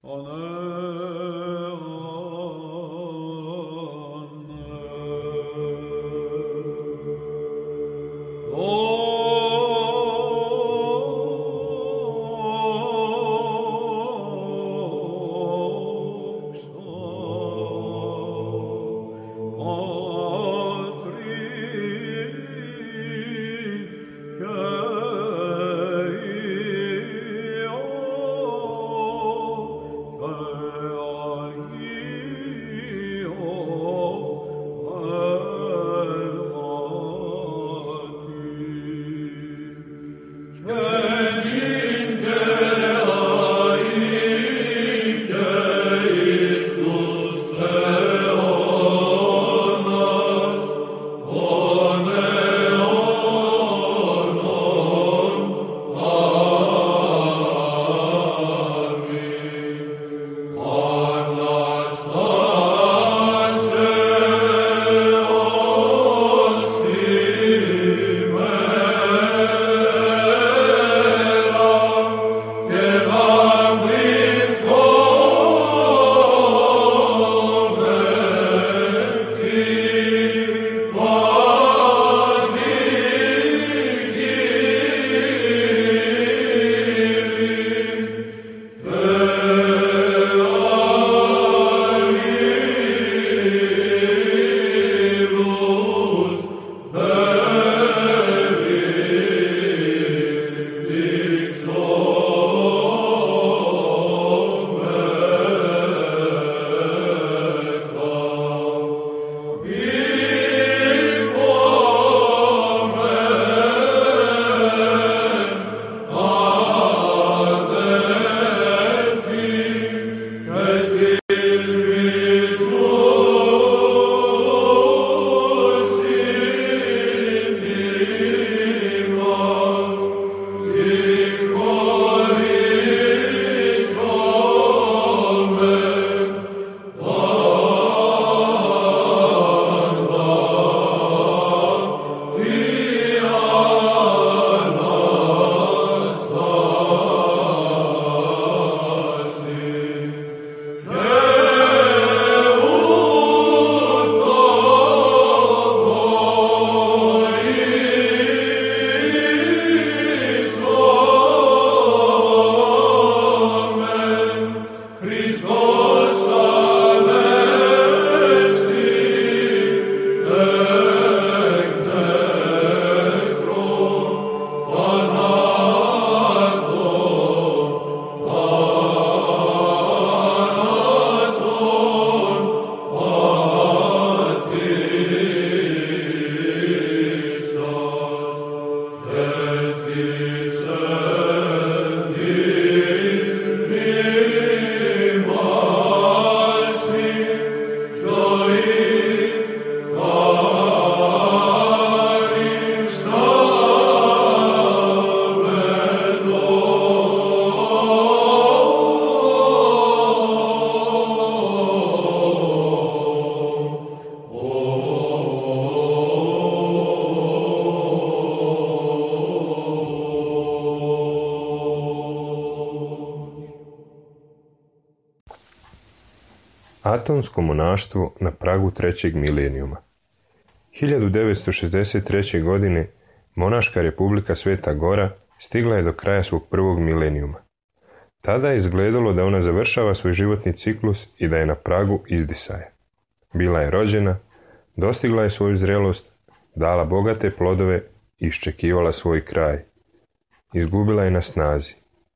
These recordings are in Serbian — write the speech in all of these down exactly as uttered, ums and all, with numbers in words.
Atonsko monaštvo na pragu trećeg milenijuma. hiljadu devetsto šezdeset treće. godine monaška republika Sveta Gora stigla je do kraja svog prvog milenijuma. Tada je izgledalo da ona završava svoj životni ciklus i da je na pragu izdisaja. Bila je rođena, dostigla je svoju zrelost, dala bogate plodove i iščekivala svoj kraj. Izgubila je na snazi.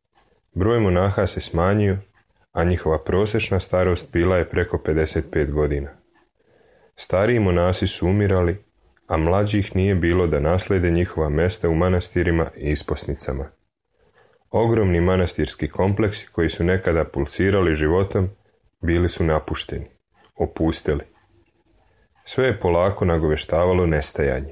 Broj monaha se smanjio, a njihova prosječna starost bila je preko pedeset pet godina. Stariji monasi su umirali, a mlađih nije bilo da naslede njihova mesta u manastirima i isposnicama. Ogromni manastirski kompleksi koji su nekada pulsirali životom bili su napušteni, opusteli. Sve je polako nagoveštavalo nestajanje.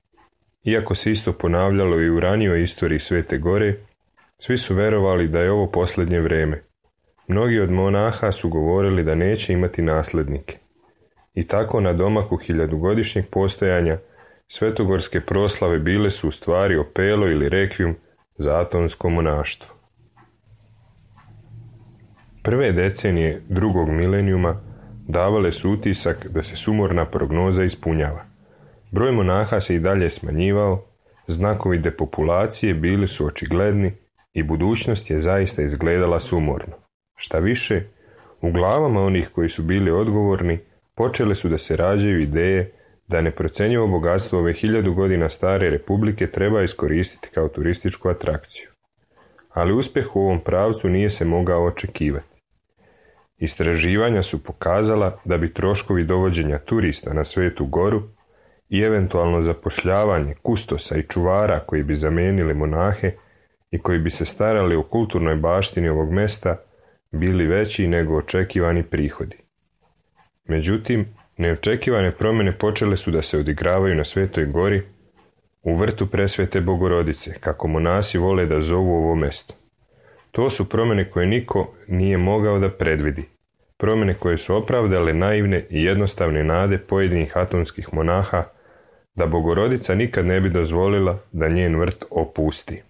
Iako se isto ponavljalo i u ranijoj istoriji Svete Gore, svi su verovali da je ovo posljednje vrijeme. Mnogi od monaha su govorili da neće imati naslednike. I tako na domaku hiljadugodišnjeg postojanja svetogorske proslave bile su u stvari opelo ili rekvijum za atonsko monaštvo. Prve decenije drugog milenijuma davale su utisak da se sumorna prognoza ispunjava. Broj monaha se i dalje smanjivao, znakovi depopulacije bili su očigledni i budućnost je zaista izgledala sumorno. Šta više, u glavama onih koji su bili odgovorni počele su da se rađaju ideje da neprocenjivo bogatstvo ove hiljadu godina stare republike treba iskoristiti kao turističku atrakciju. Ali uspjeh u ovom pravcu nije se mogao očekivati. Istraživanja su pokazala da bi troškovi dovođenja turista na Svetu Goru i eventualno zapošljavanje kustosa i čuvara koji bi zamenili monahe i koji bi se starali o kulturnoj baštini ovog mesta bili veći nego očekivani prihodi. Međutim, neočekivane promjene počele su da se odigravaju na Svetoj Gori, u vrtu Presvete Bogorodice, kako monasi vole da zovu ovo mesto. To su promjene koje niko nije mogao da predvidi. Promjene koje su opravdale naivne i jednostavne nade pojedinih atonskih monaha da Bogorodica nikad ne bi dozvolila da njen vrt opusti.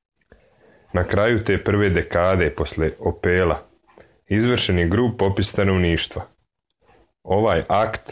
Na kraju te prve dekade posle Opela izvršen je grub popis stanovništva. Ovaj akt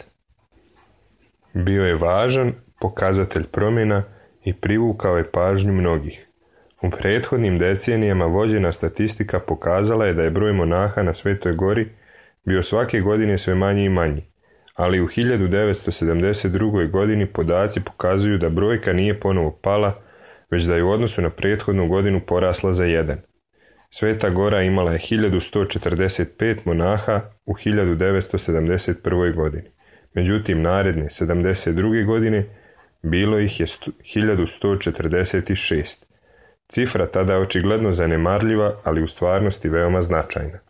bio je važan pokazatelj promjena i privukao je pažnju mnogih. U prethodnim decenijama vođena statistika pokazala je da je broj monaha na Svetoj Gori bio svake godine sve manji i manji, ali u hiljadu devetsto sedamdeset drugoj godini podaci pokazuju da brojka nije ponovo pala, već da je u odnosu na prethodnu godinu porasla za jedan. Sveta Gora imala je hiljadu sto četrdeset pet monaha u hiljadu devetsto sedamdeset prvoj godini. Međutim, naredne sedamdeset druge godine bilo ih je hiljadu sto četrdeset šest. Cifra tada je očigledno zanemarljiva, ali u stvarnosti veoma značajna.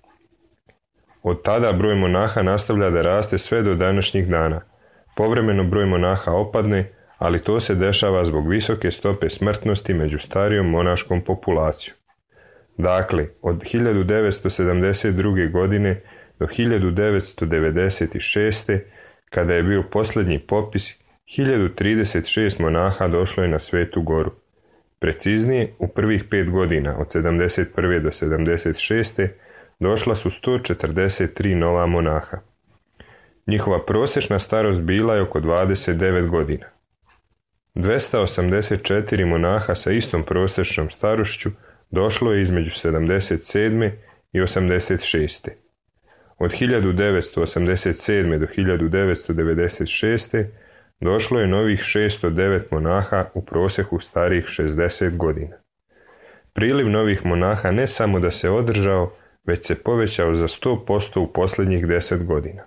Od tada broj monaha nastavlja da raste sve do današnjih dana. Povremeno broj monaha opadne, ali to se dešava zbog visoke stope smrtnosti među starijom monaškom populacijom. Dakle, od hiljadu devetsto sedamdeset druge godine do hiljadu devetsto devedeset šeste. kada je bio posljednji popis, hiljadu trideset šest monaha došlo je na Svetu Goru. Preciznije, u prvih pet godina, od sedamdeset prve do sedamdeset šeste. došla su sto četrdeset tri nova monaha. Njihova prosječna starost bila je oko dvadeset devet godina. dvesta osamdeset četiri monaha sa istom prosječnom starošću došlo je između sedamdeset sedme i osamdeset šeste. Od hiljadu devetsto osamdeset sedme do hiljadu devetsto devedeset šeste. došlo je novih šesto devet monaha u prosjeku starijih šezdeset godina. Priliv novih monaha ne samo da se održao, već se povećao za sto posto u posljednjih deset godina.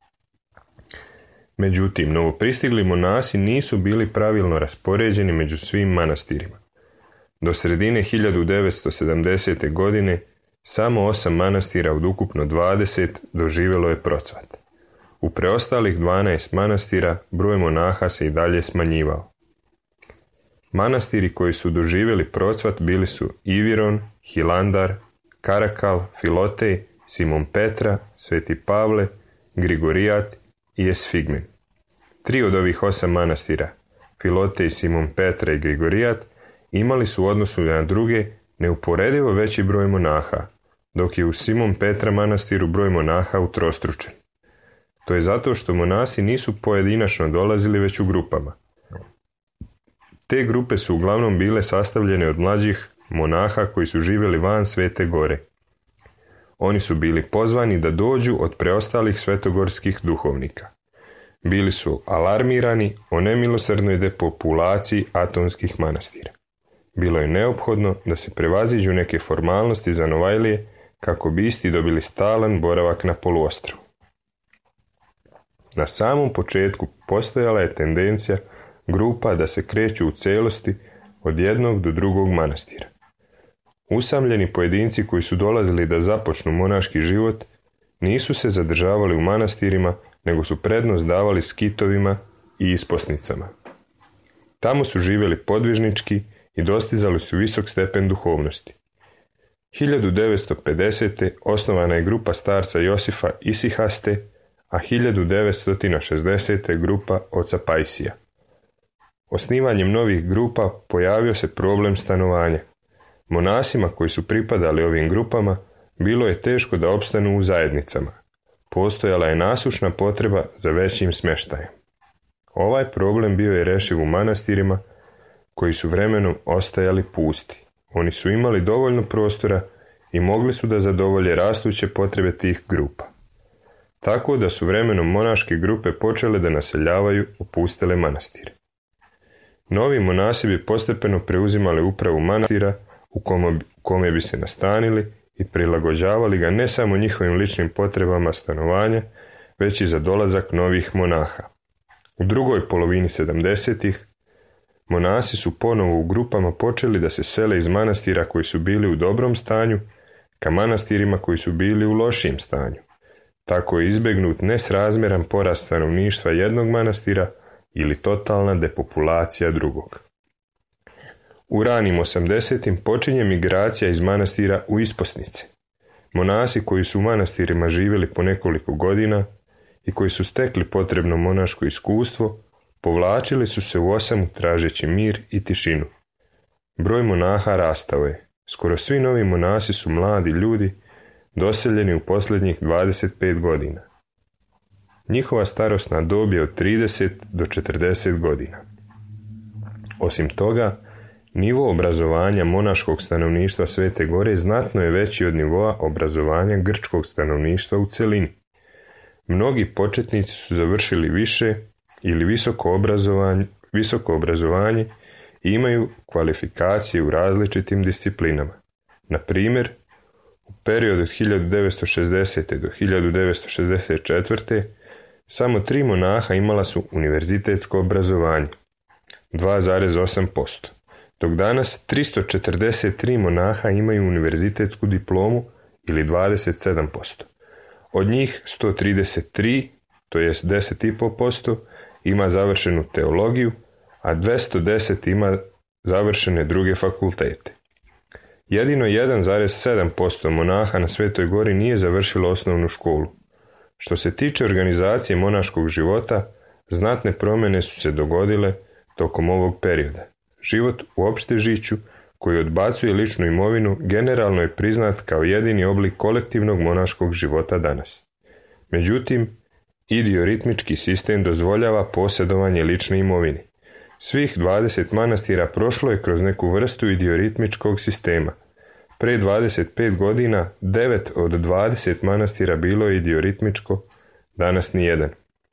Međutim, novopristigli monasi nisu bili pravilno raspoređeni među svim manastirima. Do sredine hiljadu devetsto sedamdesete. godine samo osam manastira od ukupno dvadeset doživjelo je procvat. U preostalih dvanaest manastira broj monaha se i dalje smanjivao. Manastiri koji su doživjeli procvat bili su Iviron, Hilandar, Karakal, Filotej, Simon Petra, Sveti Pavle, Grigorijat i Esfigmen. Tri od ovih osam manastira, Filotej, Simon Petra i Grigorijat, imali su u odnosu na druge neuporedivo veći broj monaha, dok je u Simon Petra manastiru broj monaha utrostručen. To je zato što monasi nisu pojedinačno dolazili već u grupama. Te grupe su uglavnom bile sastavljene od mlađih monaha koji su živjeli van Svete Gore. Oni su bili pozvani da dođu od preostalih svetogorskih duhovnika. Bili su alarmirani o nemilosrdnoj depopulaciji atonskih manastira. Bilo je neophodno da se prevaziđu neke formalnosti za Novajlije kako bi isti dobili stalan boravak na poluostrvu. Na samom početku postojala je tendencija grupa da se kreću u celosti od jednog do drugog manastira. Usamljeni pojedinci koji su dolazili da započnu monaški život nisu se zadržavali u manastirima, nego su prednost davali skitovima i isposnicama. Tamo su živjeli podvižnički i dostizali su visok stepen duhovnosti. hiljadu devetsto pedesete. osnovana je grupa starca Josifa Isihaste, a hiljadu devetsto šezdesete. grupa oca Pajsija. Osnivanjem novih grupa pojavio se problem stanovanja. Monasima koji su pripadali ovim grupama bilo je teško da opstanu u zajednicama. Postojala je nasušna potreba za većim smještajem. Ovaj problem bio je rešiv u manastirima koji su vremenom ostajali pusti. Oni su imali dovoljno prostora i mogli su da zadovolje rastuće potrebe tih grupa. Tako da su vremenom monaške grupe počele da naseljavaju opustele manastire. Novi monasi bi postepeno preuzimali upravu manastira u kome, kome bi se nastanili i prilagođavali ga ne samo njihovim ličnim potrebama stanovanja, već i za dolazak novih monaha. U drugoj polovini sedamdesetih monasi su ponovo u grupama počeli da se sele iz manastira koji su bili u dobrom stanju ka manastirima koji su bili u lošijem stanju. Tako je izbegnut nesrazmjeran porast stanovništva jednog manastira ili totalna depopulacija drugog. U ranim osamdesetim počinje migracija iz manastira u isposnice. Monasi koji su u manastirima živjeli po nekoliko godina i koji su stekli potrebno monaško iskustvo, povlačili su se u osamu tražeći mir i tišinu. Broj monaha rastao je. Skoro svi novi monasi su mladi ljudi doseljeni u posljednjih dvadeset pet godina. Njihova starosna dob je od trideset do četrdeset godina. Osim toga, nivo obrazovanja monaškog stanovništva Svete Gore znatno je veći od nivoa obrazovanja grčkog stanovništva u celini. Mnogi početnici su završili više ili visoko obrazovanje, visoko obrazovanje i imaju kvalifikacije u različitim disciplinama. Na primjer, u periodu od hiljadu devetsto šezdesete. do hiljadu devetsto šezdeset četvrte. samo tri monaha imala su univerzitetsko obrazovanje, dva zarez osam posto, dok danas tristo četrdeset tri monaha imaju univerzitetsku diplomu ili dvadeset sedam posto. Od njih sto trideset tri, to jest deset zarez pet posto, ima završenu teologiju, a dvjesto deset ima završene druge fakultete. Jedino jedan zarez sedam posto monaha na Svetoj Gori nije završilo osnovnu školu. Što se tiče organizacije monaškog života, znatne promjene su se dogodile tokom ovog perioda. Život u opštežiću, koji odbacuje ličnu imovinu, generalno je priznat kao jedini oblik kolektivnog monaškog života danas. Međutim, idioritmički sistem dozvoljava posjedovanje lične imovine. Svih dvadeset manastira prošlo je kroz neku vrstu idioritmičkog sistema. Pre dvadeset pet godina devet od dvadeset manastira bilo je idioritmičko, danas nijedan.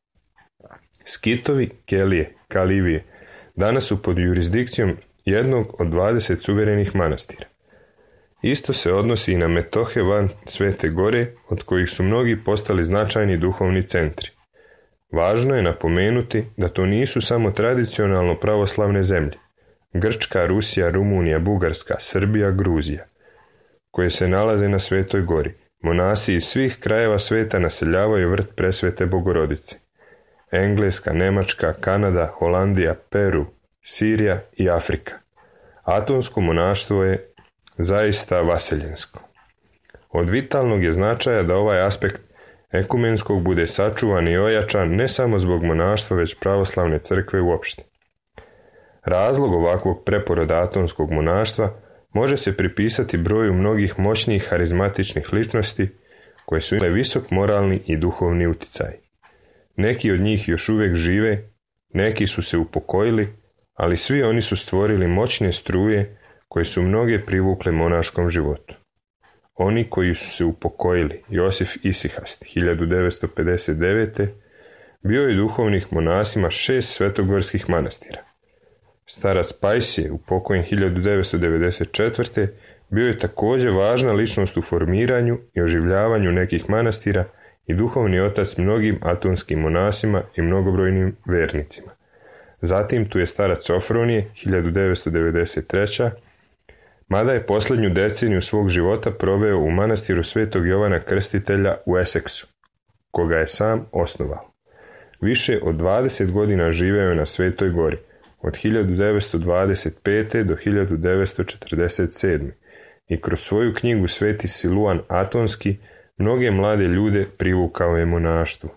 Skitovi, kelije, kalivije danas su pod jurisdikcijom jednog od dvadeset suverenih manastira. Isto se odnosi i na metohe van Svete Gore, od kojih su mnogi postali značajni duhovni centri. Važno je napomenuti da to nisu samo tradicionalno pravoslavne zemlje, Grčka, Rusija, Rumunija, Bugarska, Srbija, Gruzija, koje se nalaze na Svetoj Gori. Monasi iz svih krajeva sveta naseljavaju vrt Presvete Bogorodice. Engleska, Nemačka, Kanada, Holandija, Peru, Sirija i Afrika. Atonsko monaštvo je zaista vaseljensko. Od vitalnog je značaja da ovaj aspekt ekumenskog bude sačuvan i ojačan ne samo zbog monaštva, već pravoslavne crkve uopšte. Razlog ovakvog preporoda atonskog monaštva može se pripisati broju mnogih moćnih harizmatičnih ličnosti koje su imale visok moralni i duhovni uticaj. Neki od njih još uvijek žive, neki su se upokojili, ali svi oni su stvorili moćne struje koje su mnoge privukle monaškom životu. Oni koji su se upokojili, Josif Isihast, hiljadu devetsto pedeset devete. bio je duhovnih monasima šest svetogorskih manastira. Starac Pajsije, upokojen hiljadu devetsto devedeset četvrte. bio je također važna ličnost u formiranju i oživljavanju nekih manastira i duhovni otac mnogim atonskim monasima i mnogobrojnim vernicima. Zatim tu je starac Sofronije, hiljadu devetsto devedeset treće. mada je posljednju deceniju svog života proveo u manastiru Svetog Jovana Krstitelja u Eseksu, koga je sam osnovao. Više od dvadeset godina živeo je na Svetoj Gori, od hiljadu devetsto dvadeset pete. do hiljadu devetsto četrdeset sedme. i kroz svoju knjigu Sveti Siluan Atonski mnoge mlade ljude privukao je monaštvu.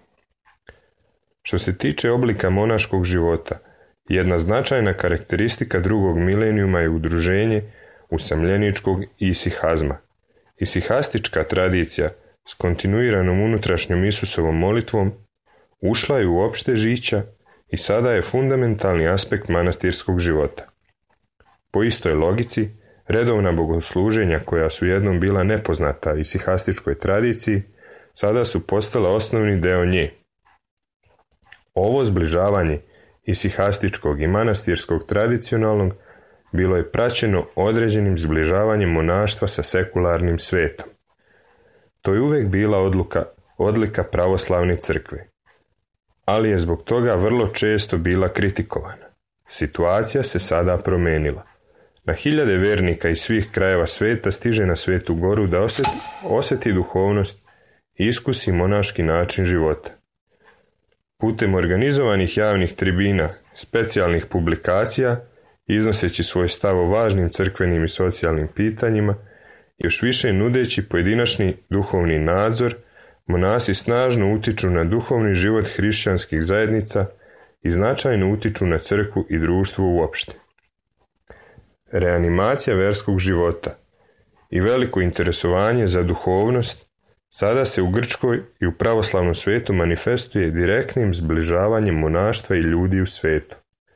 Što se tiče oblika monaškog života, jedna značajna karakteristika drugog milenijuma je udruženje usamljeničkog isihazma. Isihastička tradicija s kontinuiranom unutrašnjom Isusovom molitvom ušla je u opšte žića i sada je fundamentalni aspekt manastirskog života. Po istoj logici, redovna bogosluženja koja su jednom bila nepoznata isihastičkoj tradiciji, sada su postala osnovni deo nje. Ovo zbližavanje isihastičkog i manastirskog tradicionalnog bilo je praćeno određenim zbližavanjem monaštva sa sekularnim svetom. To je uvek bila odluka, odlika pravoslavne crkve, ali je zbog toga vrlo često bila kritikovana. Situacija se sada promenila. Na hiljade vernika iz svih krajeva sveta stiže na Svetu Goru da osjeti, osjeti duhovnost i iskusi monaški način života. Putem organizovanih javnih tribina, specijalnih publikacija, iznoseći svoj stav o važnim crkvenim i socijalnim pitanjima, još više nudeći pojedinačni duhovni nadzor, monasi snažno utiču na duhovni život hrišćanskih zajednica i značajno utiču na crkvu i društvo uopšte. Reanimacija verskog života i veliko interesovanje za duhovnost sada se u Grčkoj i u pravoslavnom svetu manifestuje direktnim zbližavanjem monaštva i ljudi u svetu.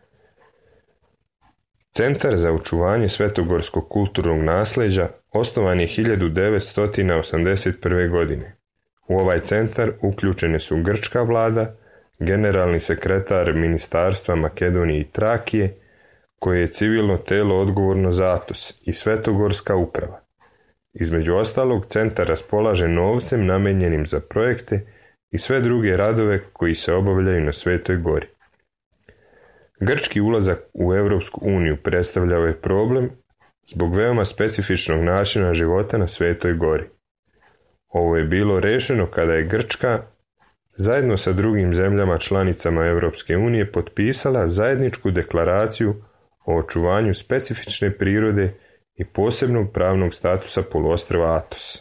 Centar za očuvanje svetogorskog kulturnog nasleđa osnovan je hiljadu devetsto osamdeset prve. godine. U ovaj centar uključene su grčka vlada, generalni sekretar Ministarstva Makedonije i Trakije, koje je civilno telo odgovorno za Atos, i svetogorska uprava. Između ostalog, centar raspolaže novcem namenjenim za projekte i sve druge radove koji se obavljaju na Svetoj Gori. Grčki ulazak u Evropsku uniju predstavljao je problem zbog veoma specifičnog načina života na Svetoj Gori. Ovo je bilo rešeno kada je Grčka zajedno sa drugim zemljama članicama Evropske unije potpisala zajedničku deklaraciju o očuvanju specifične prirode i posebnog pravnog statusa poluostrva Atos.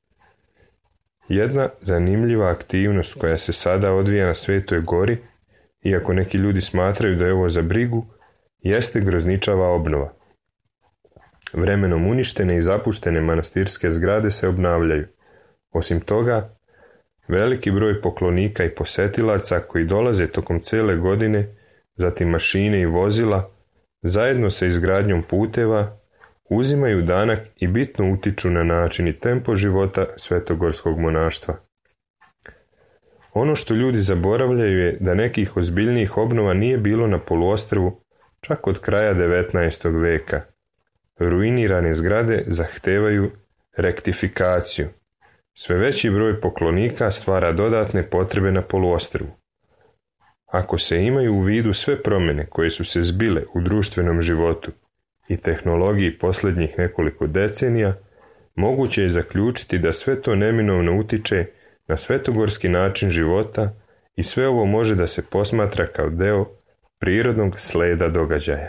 Jedna zanimljiva aktivnost koja se sada odvija na Svetoj Gori, iako neki ljudi smatraju da je ovo za brigu, jeste grozničava obnova. Vremenom uništene i zapuštene manastirske zgrade se obnavljaju. Osim toga, veliki broj poklonika i posetilaca koji dolaze tokom cele godine, zatim mašine i vozila, zajedno sa izgradnjom puteva, uzimaju danak i bitno utiču na način i tempo života svetogorskog monaštva. Ono što ljudi zaboravljaju je da nekih ozbiljnijih obnova nije bilo na poluostrvu čak od kraja devetnaestog veka. Ruinirane zgrade zahtevaju rektifikaciju. Sve veći broj poklonika stvara dodatne potrebe na poluostrvu. Ako se imaju u vidu sve promjene koje su se zbile u društvenom životu i tehnologiji posljednjih nekoliko decenija, moguće je zaključiti da sve to neminovno utiče na svetogorski način života i sve ovo može da se posmatra kao deo prirodnog sleda događaja.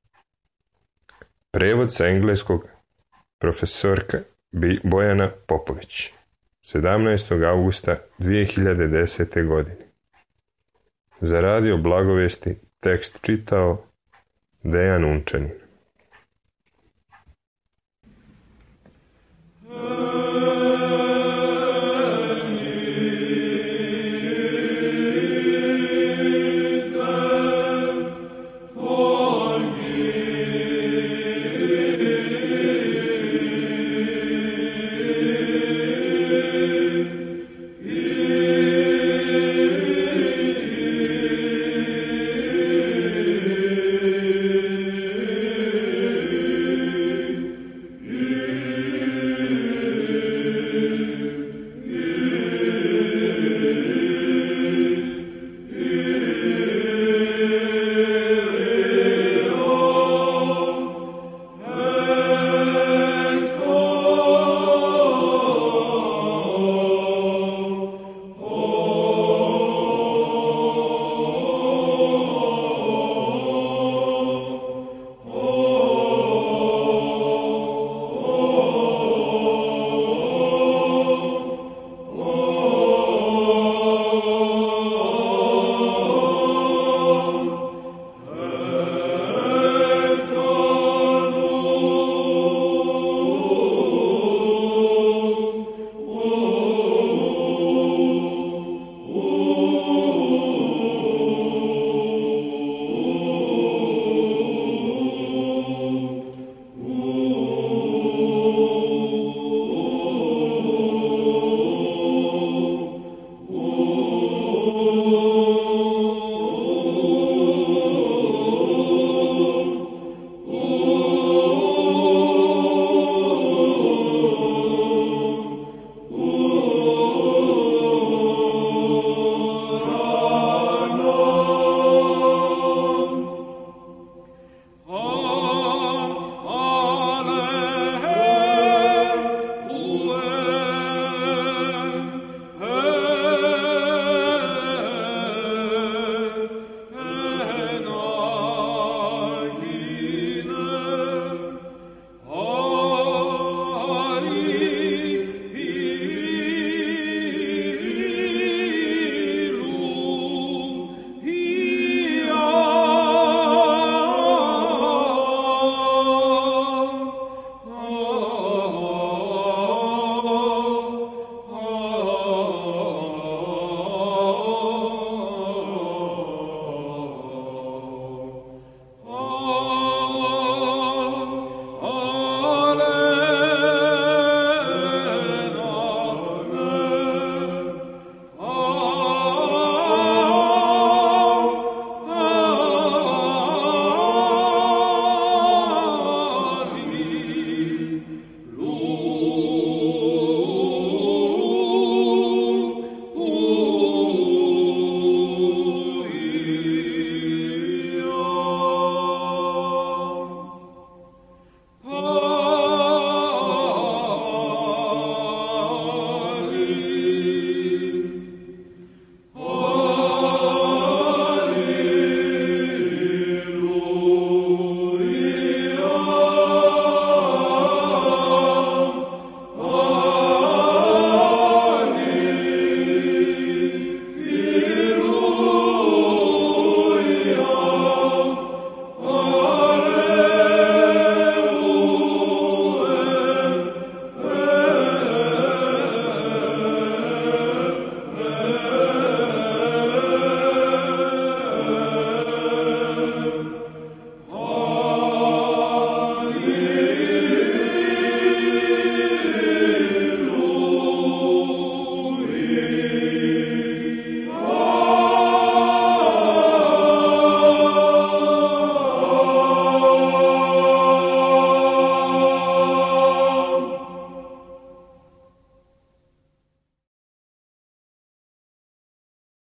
Prevod sa engleskog profesorka Bojana Popović, sedamnaestog avgusta dvije hiljade desete. godine. Za radio Blagovesti tekst čitao Dejan Unčanin. Amen.